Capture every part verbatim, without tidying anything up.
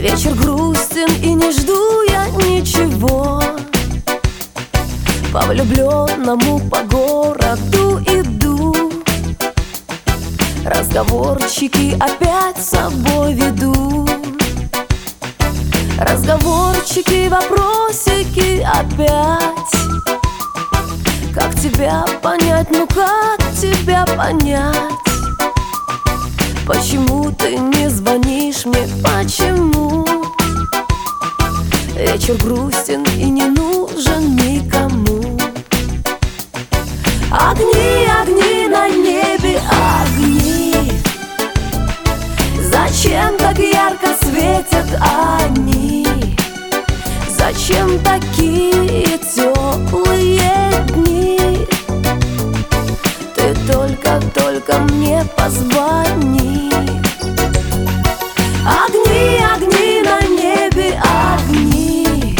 Вечер грустен и не жду я ничего. По влюбленному по городу иду. Разговорчики опять с собой веду. Разговорчики, вопросики опять. Как тебя понять, ну как тебя понять? Почему ты не звонишь мне, почему? Вечер грустен и не нужен никому. Огни, огни на небе, огни. Зачем так ярко светят они? Зачем такие теплые дни? Ты только-только мне позвони. Огни, огни на небе, огни.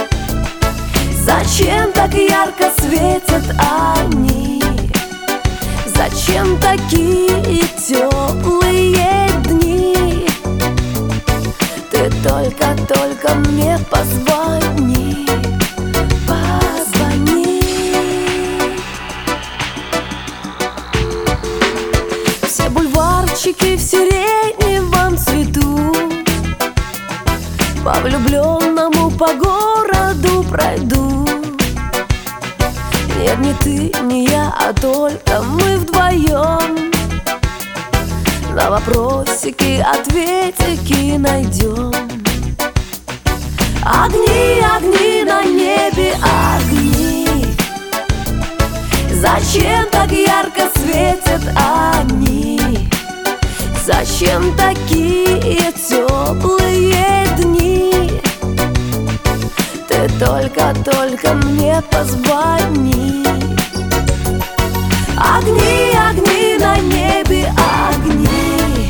Зачем так ярко светят они? Зачем такие теплые дни? Ты только-только мне позвони. Позвони. Все бульварчики в сиреневом цвету. По влюбленному по городу пройду. Нет, не ты, не я, а только мы вдвоем. На вопросики ответики найдем. Огни, огни на небе, огни. Зачем так ярко светят они? Зачем такие теплые дни? Ты только-только мне позвони. Огни, огни на небе, огни.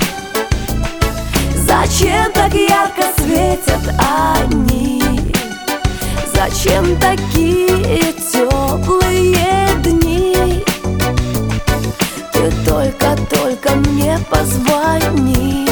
Зачем так ярко светят они? Зачем такие теплые дни? Ты только-только мне позвони.